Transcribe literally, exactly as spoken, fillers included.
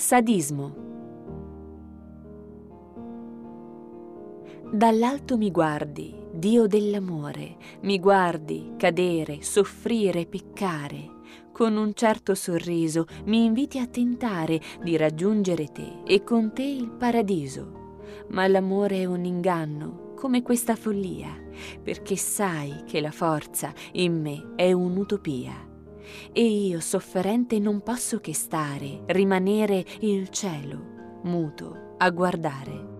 Sadismo. Dall'alto mi guardi, Dio dell'amore, mi guardi cadere, soffrire, peccare. Con un certo sorriso mi inviti a tentare di raggiungere te e con te il paradiso. Ma l'amore è un inganno, come questa follia, perché sai che la forza in me è un'utopia. E io, sofferente, non posso che stare, rimanere il cielo, muto, a guardare.